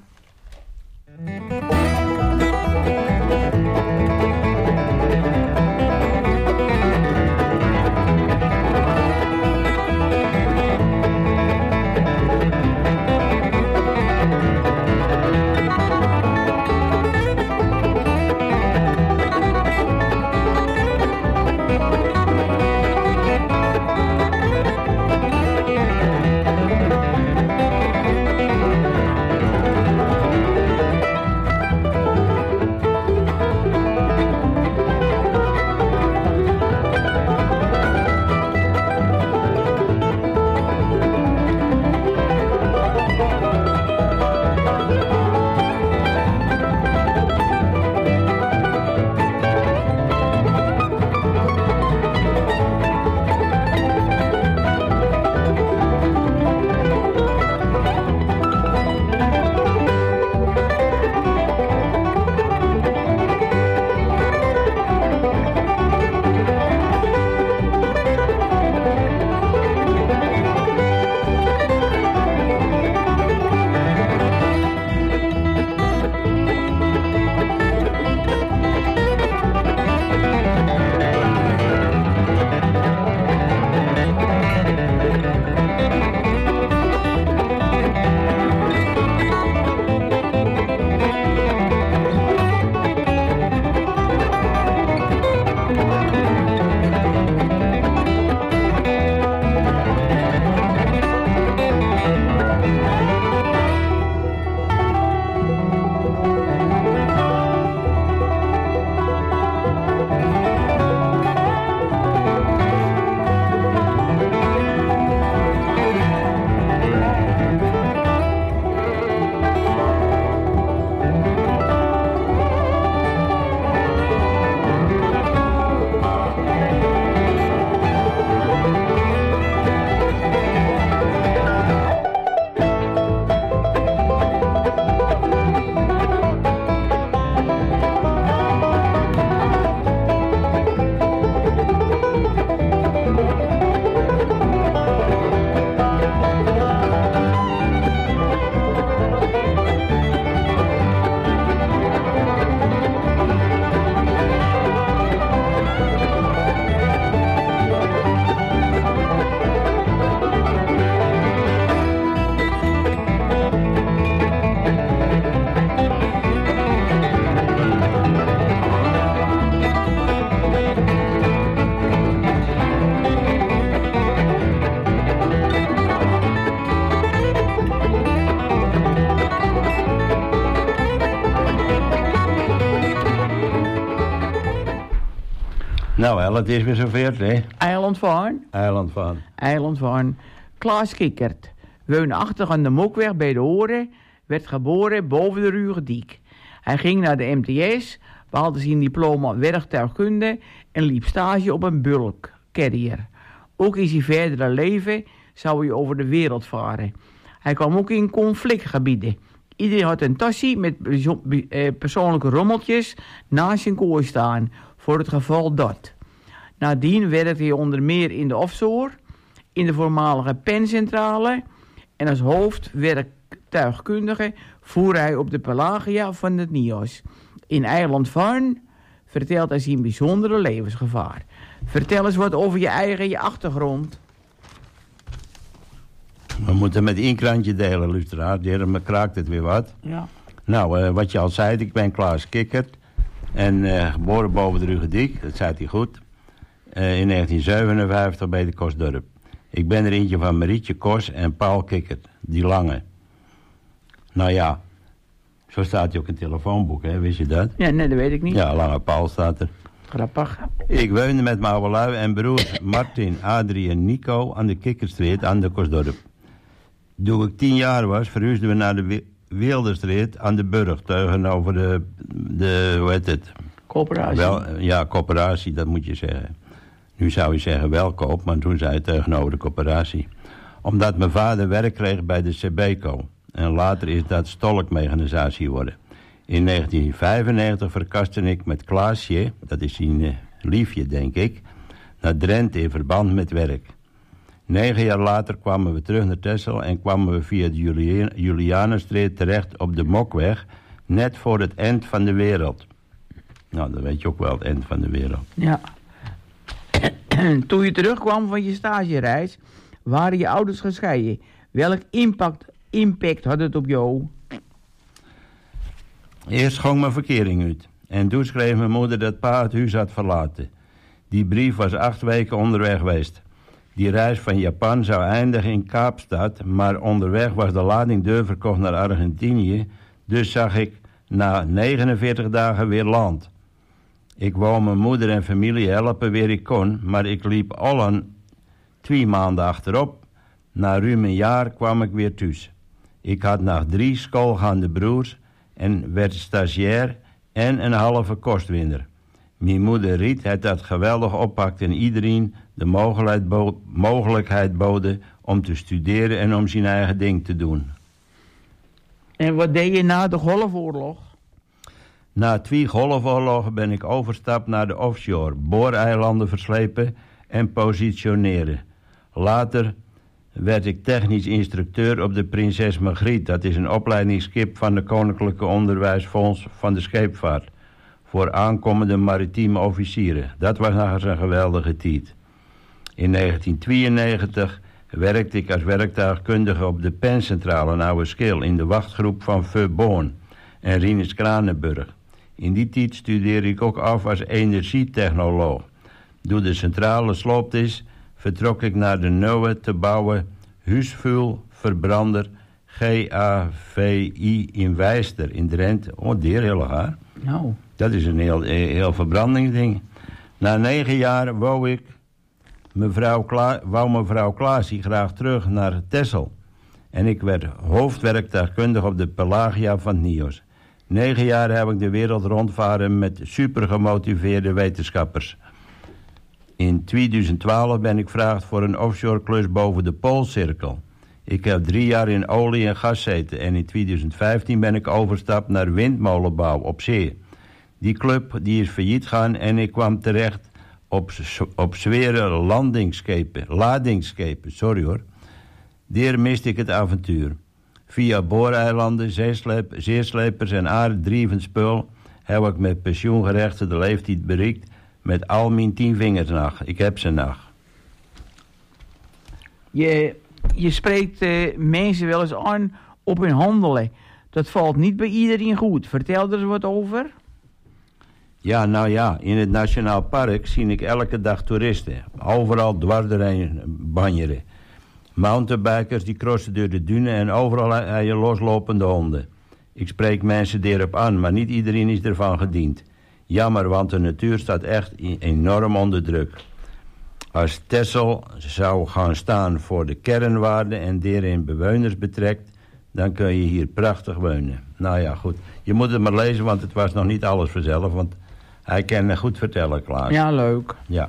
Nou, het is weer zover, hè? Eiland van Klaas Kikkert. Woonachtig aan de Mokweg bij de Oren. Werd geboren boven de Rugendiek. Hij ging naar de MTS, behaalde zijn diploma werktuigkunde en liep stage op een bulkcarrier. Ook in zijn verdere leven zou hij over de wereld varen. Hij kwam ook in conflictgebieden. Iedereen had een tasje met persoonlijke rommeltjes naast zijn kooi staan, voor het geval dat. Nadien werkte hij onder meer in de offshore, in de voormalige pencentrale en als hoofdwerktuigkundige voer hij op de Pelagia van het NIOS. In Eiland Van vertelt hij zijn bijzondere levensgevaar. Vertel eens wat over je achtergrond. We moeten met één krantje delen, luisteraar. Daarom kraakt het weer wat. Ja. Nou, wat je al zei, ik ben Klaas Kikkert. En geboren boven de Rugendiek, dat zei hij goed. In 1957 bij de Kosdorp. Ik ben er eentje van Marietje Kos en Paul Kikkert, die lange. Nou ja, zo staat hij ook in het telefoonboek, hè, wist je dat? Ja, nee, dat weet ik niet. Ja, lange Paul staat er. Grappig. Ik woonde met mijn oude lui en broers Martin, Adrie en Nico aan de Kikkerstreet aan de Kosdorp. Toen ik 10 jaar was, verhuisden we naar de Weelderstreet aan de Burg, tegenover de hoe heet het? Coöperatie. Ja, coöperatie, dat moet je zeggen. Nu zou je zeggen welkoop, maar toen zei hij tegenover de coöperatie. Omdat mijn vader werk kreeg bij de Sebeco. En later is dat stolkmechanisatie geworden. In 1995 verkaste ik met Klaasje, dat is zijn liefje denk ik, naar Drenthe in verband met werk. 9 jaar later kwamen we terug naar Texel en kwamen we via de Julianenstreek terecht op de Mokweg, net voor het eind van de wereld. Nou, dat weet je ook wel, het eind van de wereld. Ja. Toen je terugkwam van je stagereis, waren je ouders gescheiden. Welk impact had het op jou? Eerst ging mijn verkering uit. En toen schreef mijn moeder dat pa het huis had verlaten. Die brief was 8 weken onderweg geweest. Die reis van Japan zou eindigen in Kaapstad, maar onderweg was de lading doorverkocht naar Argentinië. Dus zag ik na 49 dagen weer land. Ik wou mijn moeder en familie helpen waar ik kon, maar ik liep al 2 maanden achterop. Na ruim een jaar kwam ik weer thuis. Ik had nog 3 schoolgaande broers en werd stagiair en een halve kostwinner. Mijn moeder Riet had dat geweldig oppakt en iedereen de mogelijkheid boden om te studeren en om zijn eigen ding te doen. En wat deed je na de Golfoorlog? Na 2 golfoorlogen ben ik overstapt naar de offshore, booreilanden verslepen en positioneren. Later werd ik technisch instructeur op de Prinses Margriet. Dat is een opleidingsschip van de Koninklijke Onderwijsfonds van de Scheepvaart. Voor aankomende maritieme officieren. Dat was nog eens een geweldige tijd. In 1992 werkte ik als werktuigkundige op de pencentrale in Ouweschil in de wachtgroep van Verboon en Rinus Kranenburg. In die tijd studeerde ik ook af als energietechnoloog. Toen de centrale sloopt is, vertrok ik naar de nieuwe te bouwen huisvuilverbrander GAVI in Wijster in Drenthe. Oh, deer heel gaar. Nou. Dat is een heel verbrandingsding. Na 9 jaar wou mevrouw Klaasie graag terug naar Texel. En ik werd hoofdwerktuigkundig op de Pelagia van het NIOS. 9 jaar heb ik de wereld rondvaren met super gemotiveerde wetenschappers. In 2012 ben ik gevraagd voor een offshore klus boven de Poolcirkel. Ik heb 3 jaar in olie en gas gezeten en in 2015 ben ik overgestapt naar windmolenbouw op zee. Die club die is failliet gegaan en ik kwam terecht op zware ladingsschepen, sorry hoor. Daar miste ik het avontuur. Via booreilanden, zeeslepers en aarddrievend spul heb ik met pensioengerechtigde leeftijd bereikt met al mijn 10 vingers nog. Ik heb ze nog. Je spreekt mensen wel eens aan op hun handelen. Dat valt niet bij iedereen goed. Vertel er eens wat over. Ja, nou ja, in het Nationaal Park zie ik elke dag toeristen. Overal dwars doorheen banjeren. Mountainbikers die crossen door de dunen en overal heb je loslopende honden. Ik spreek mensen erop aan, maar niet iedereen is ervan gediend. Jammer, want de natuur staat echt enorm onder druk. Als Texel zou gaan staan voor de kernwaarden en daarin bewoners betrekt, dan kun je hier prachtig wonen. Nou ja, goed. Je moet het maar lezen, want het was nog niet alles vanzelf, want hij kan goed vertellen, Klaas. Ja, leuk. Ja.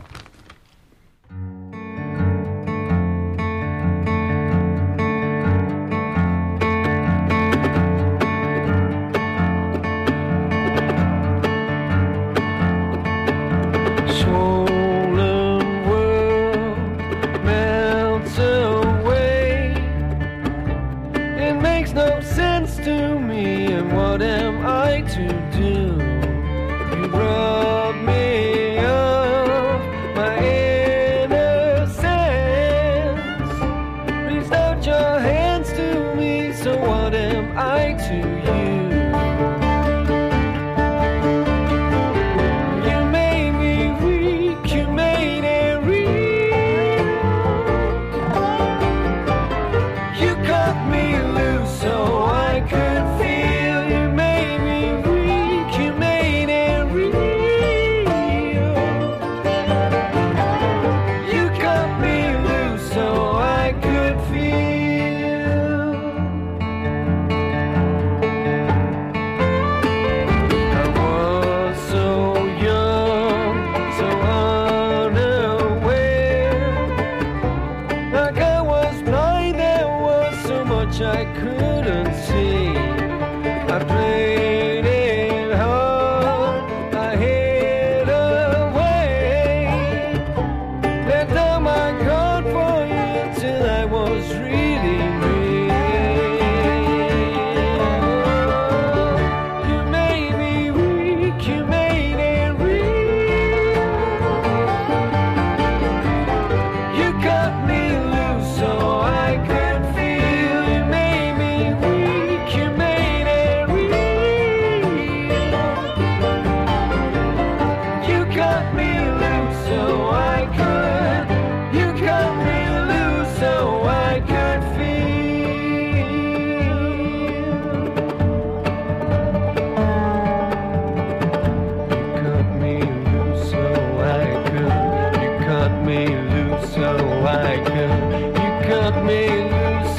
Let down my guard for you.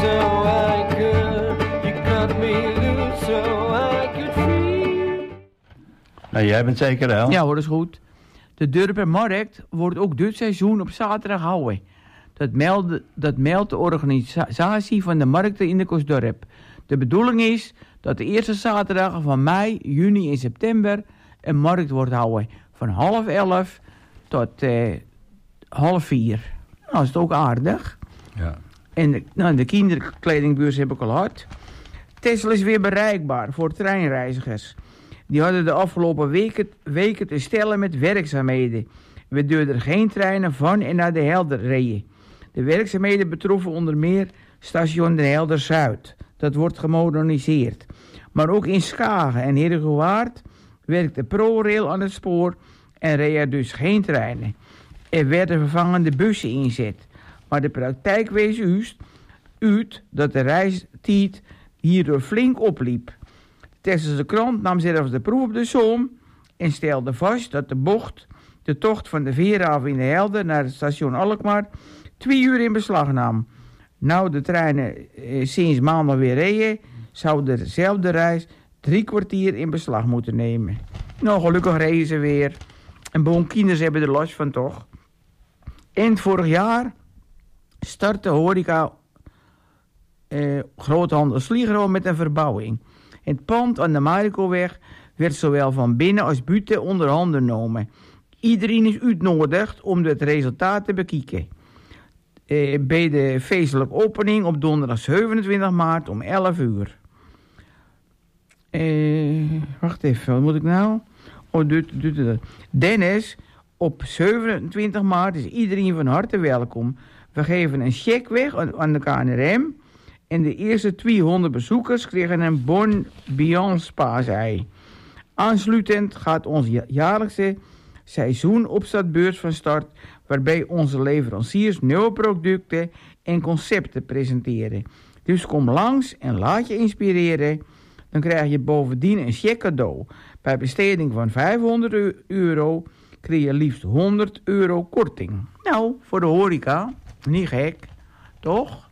so I could. You cut me loose so I could free. Nou, jij bent zeker wel. Ja hoor, dat is goed. De Durpermarkt wordt ook dit seizoen op zaterdag gehouden. Dat meldt de organisatie van de markten in de Kostdorp. De bedoeling is dat de eerste zaterdag van mei, juni en september een markt wordt gehouden. Van 11:30 tot 3:30. Nou, is het ook aardig. Ja. En de kinderkledingbeurs heb ik al gehad. Texel is weer bereikbaar voor treinreizigers. Die hadden de afgelopen weken te stellen met werkzaamheden, waardoor er geen treinen van en naar de Helder reden. De werkzaamheden betroffen onder meer station de Helder Zuid. Dat wordt gemoderniseerd. Maar ook in Schagen en Heerhugowaard werkt de ProRail aan het spoor en reden er dus geen treinen. Er werden vervangende bussen inzet. Maar de praktijk wees uit dat de reistijd hierdoor flink opliep. Tesselse krant nam zelfs de proef op de som en stelde vast dat de tocht van de Veerhaven in de Helder naar het station Alkmaar 2 uur in beslag nam. Nou de treinen sinds maandag weer reden, zou dezelfde reis 3 kwartier in beslag moeten nemen. Nou, gelukkig reden ze weer. En bonkinders hebben er last van toch. Eind vorig jaar startte horeca groothandel Sligro met een verbouwing. Het pand aan de Marikoweg werd zowel van binnen als buiten onder handen genomen. Iedereen is uitgenodigd om het resultaat te bekijken. Bij de feestelijke opening op donderdag 27 maart om 11 uur. Wacht even, wat moet ik nou? Oh, Dennis, op 27 maart is iedereen van harte welkom. We geven een cheque weg aan de KNRM. En de eerste 200 bezoekers kregen een bon Beyond paasei. Aansluitend gaat ons jaarlijkse seizoenopstartbeurs van start, waarbij onze leveranciers nieuwe producten en concepten presenteren. Dus kom langs en laat je inspireren. Dan krijg je bovendien een cheque cadeau. Bij besteding van €500 krijg je liefst €100 korting. Nou, voor de horeca, niet gek, toch?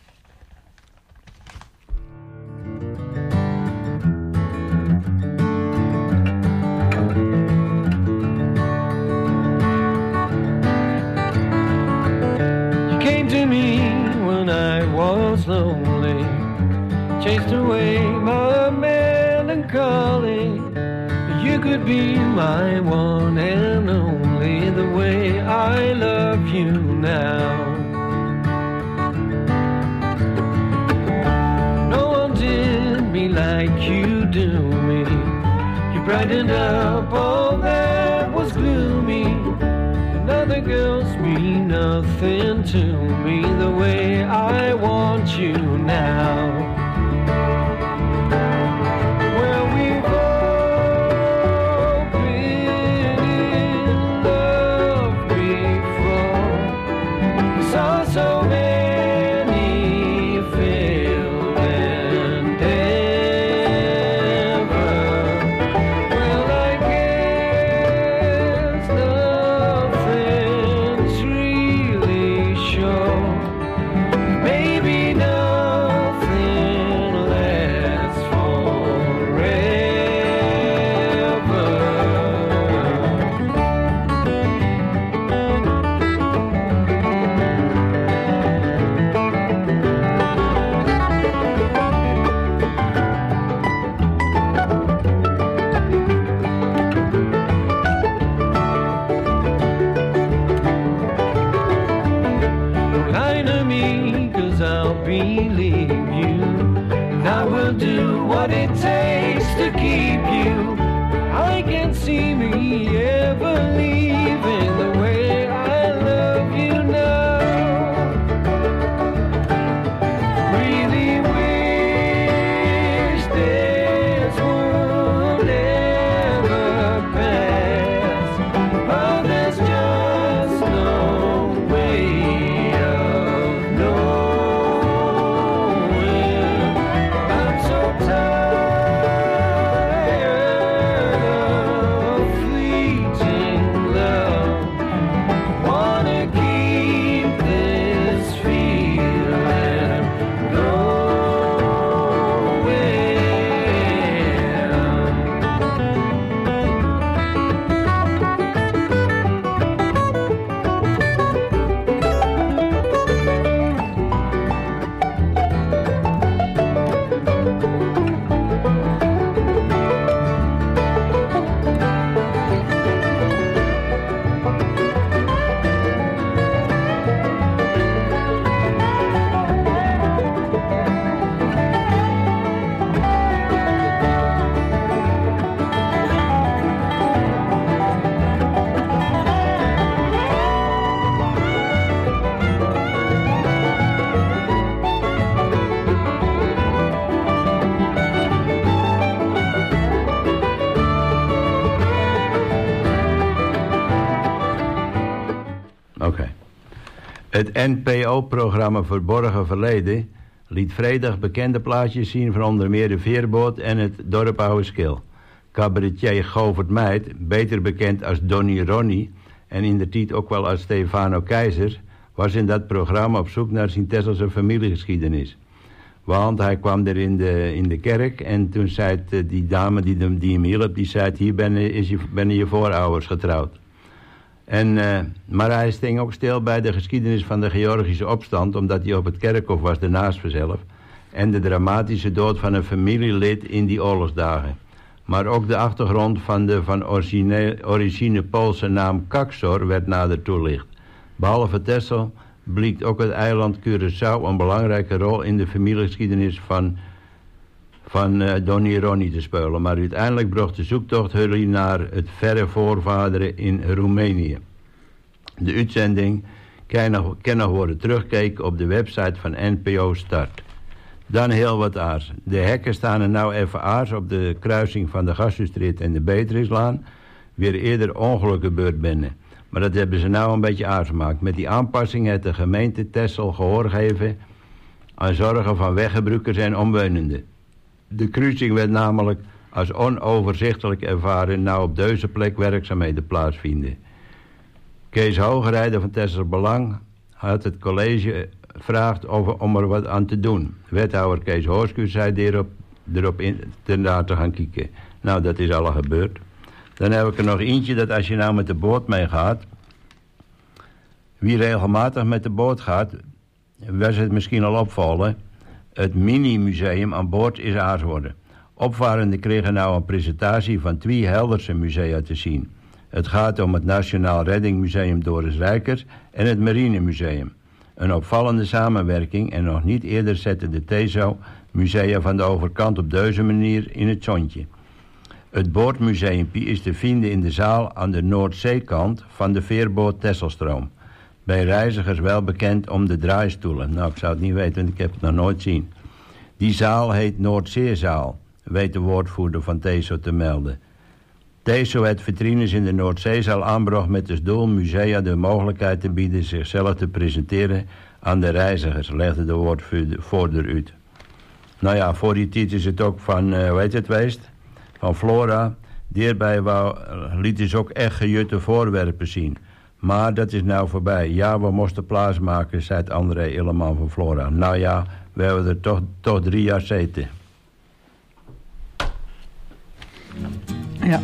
To me when I was lonely, chased away my melancholy. You could be my one and only, the way I love you now. No one did me like you do me. You brightened up all that was gloomy. Other girls mean nothing to me the way I want you now. Well, we've all been in love before. We saw so many fail and ever. Well, I guess nothing's really sure. Maybe nothing lasts forever. Don't lie to me, 'cause I'll believe you. And I will do what it takes to keep you. I can't see me ever leaving the way I love you now. Really wish this would never pass, but there's just no way of knowing. I'm so tired Het NPO-programma Verborgen Verleden liet vrijdag bekende plaatjes zien van onder meer de Veerboot en het dorp Ouweschil. Cabaretier Govert Meid, beter bekend als Donnie Ronnie en in de tijd ook wel als Stefano Keizer, was in dat programma op zoek naar zijn Tesselse familiegeschiedenis. Want hij kwam er in de kerk en toen zei die dame die hem hielp, die zei, hier ben je voorouders getrouwd. Maar hij sting ook stil bij de geschiedenis van de Georgische opstand, omdat hij op het kerkhof was daarnaast vanzelf, en de dramatische dood van een familielid in die oorlogsdagen. Maar ook de achtergrond van de van origine Poolse naam Kaksor werd nader toelicht. Behalve Texel blijkt ook het eiland Curaçao een belangrijke rol in de familiegeschiedenis van Donnie Ronnie te spelen. Maar uiteindelijk bracht de zoektocht jullie naar het verre voorvaderen in Roemenië. De uitzending kan nog worden teruggekeken op de website van NPO Start. Dan heel wat aars. De hekken staan er nou even aars op de kruising van de Gassenstreet en de Beatricelaan. Weer eerder ongelukken gebeurd binnen. Maar dat hebben ze nou een beetje aars gemaakt. Met die aanpassing heeft de gemeente Texel gehoor gegeven aan zorgen van weggebruikers en omwonenden. De kruising werd namelijk als onoverzichtelijk ervaren nou op deze plek werkzaamheden plaatsvinden. Kees Hogerijder van Texels Belang had het college gevraagd om er wat aan te doen. Wethouder Kees Hooskus zei erop te gaan kijken. Nou, dat is al gebeurd. Dan heb ik er nog eentje dat als je nou met de boot meegaat, wie regelmatig met de boot gaat, was het misschien al opvallen, het mini-museum aan boord is aars worden. Opvarenden kregen nou een presentatie van 2 Helderse musea te zien. Het gaat om het Nationaal Reddingmuseum Doris Rijkers en het Marinemuseum. Een opvallende samenwerking en nog niet eerder zette de TESO musea van de overkant op deze manier in het zonnetje. Het boordmuseumpje is te vinden in de zaal aan de Noordzeekant van de veerboot Tesselstroom. Bij reizigers wel bekend om de draaistoelen. Nou, ik zou het niet weten, want ik heb het nog nooit zien. Die zaal heet Noordzeezaal, weet de woordvoerder van TESO te melden. TESO heeft vitrines in de Noordzeezaal aanbracht met als doel musea de mogelijkheid te bieden zichzelf te presenteren aan de reizigers, legde de woordvoerder uit. Nou ja, voor die tijd is het ook van, van Flora. Dierbij lieten ze ook echt gejutte voorwerpen zien. Maar dat is nou voorbij. Ja, we moesten plaats maken, zei André Illeman van Flora. Nou ja, we hebben er toch 3 jaar zitten. Ja.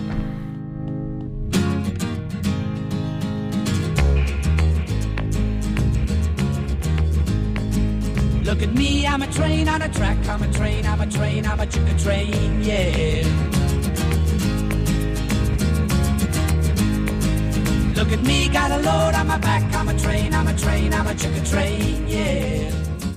Look at me, I'm a train on a track, I'm a train, I'm a train, I'm a train, yeah. Look at me, got a load on my back, I'm a train, I'm a train, I'm a train, yeah.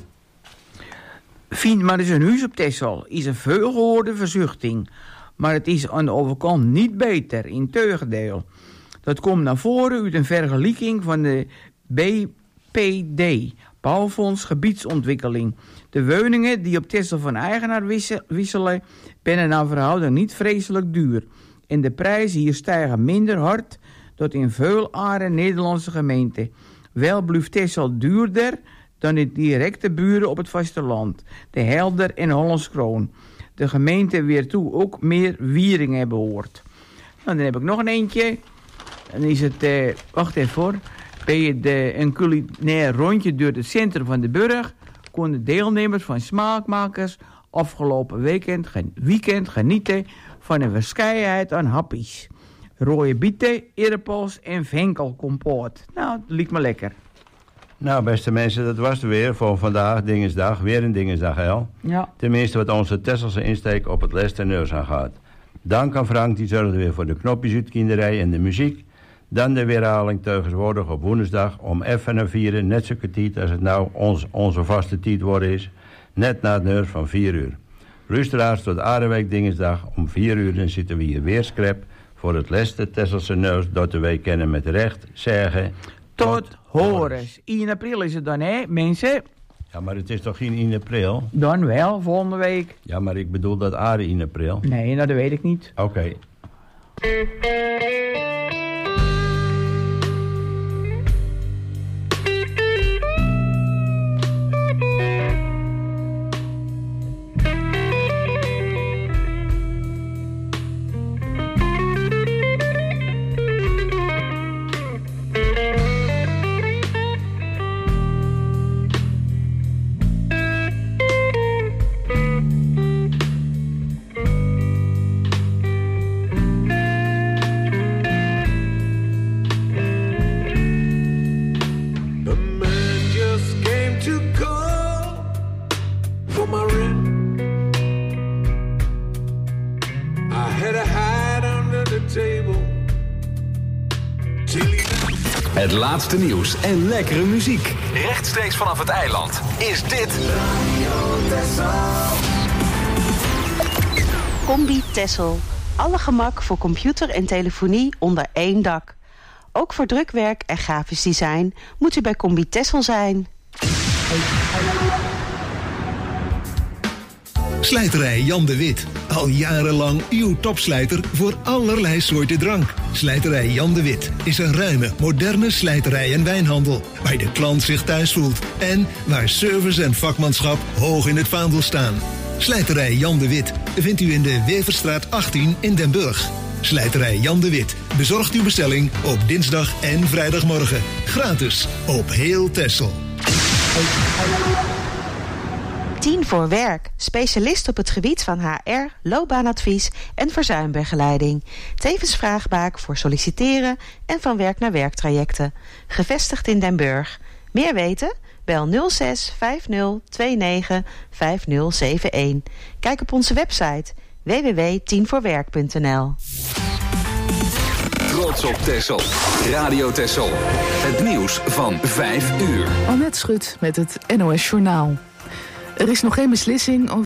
Vind maar eens een huis op Texel is een veelgehoorde verzuchting. Maar het is aan de overkant niet beter, integendeel. Dat komt naar voren uit een vergelijking van de BPD, Bouwfonds Gebiedsontwikkeling. De woningen die op Texel van eigenaar wisselen, zijn naar verhouding niet vreselijk duur. En de prijzen hier stijgen minder hard dan in veel andere Nederlandse gemeenten. Wel blijft Texel duurder dan de directe buren op het vasteland, de Helder en Hollandskroon. De gemeente weer toe ook meer Wieringen behoort. Nou, dan heb ik nog een eentje. Dan is het, wacht even hoor. Bij een culinair rondje door het centrum van de burg konden deelnemers van smaakmakers afgelopen weekend genieten van een verscheidenheid aan happies. Rode bieten, eerpels en venkelkompoot. Nou, dat liep me lekker. Nou, beste mensen, dat was het weer voor vandaag, Dingensdag. Weer een Dingensdag, Hel. Ja. Tenminste wat onze Tesselse insteek op het les en neus aangaat. Dank aan Frank, die zorgde weer voor de knopjes uitkinderij en de muziek. Dan de weerhaling tegenwoordig op woensdag om even naar 4, net zo tijd als het nou onze vaste tijd worden is. Net na het neus van 4 uur. Luisteraars tot Aardeweek Dingensdag om 4 uur en zitten we hier weer skrep voor het les de Tesselse neus dat we kennen met recht zeggen. Tot horens. 1 april is het dan, hè, mensen? Ja, maar het is toch geen 1 april? Dan wel, volgende week. Ja, maar ik bedoel dat Aarde 1 april. Nee, nou, dat weet ik niet. Oké. Het laatste nieuws en lekkere muziek. Rechtstreeks vanaf het eiland is dit... Combi Tessel. Alle gemak voor computer en telefonie onder één dak. Ook voor drukwerk en grafisch design moet u bij Combi Tessel zijn. Slijterij Jan de Wit. Al jarenlang uw topslijter voor allerlei soorten drank. Slijterij Jan de Wit is een ruime, moderne slijterij en wijnhandel. Waar de klant zich thuis voelt. En waar service en vakmanschap hoog in het vaandel staan. Slijterij Jan de Wit vindt u in de Weverstraat 18 in Den Burg. Slijterij Jan de Wit bezorgt uw bestelling op dinsdag en vrijdagmorgen. Gratis op heel Texel. 10 voor werk. Specialist op het gebied van HR, loopbaanadvies en verzuimbegeleiding. Tevens vraagbaak voor solliciteren en van werk naar werktrajecten. Gevestigd in Den Burg. Meer weten? Bel 06 50 29 5071. Kijk op onze website www.10voorwerk.nl. Trots op Texel. Radio Texel. Het nieuws van 5 uur. Annette Schut met het NOS Journaal. Er is nog geen beslissing over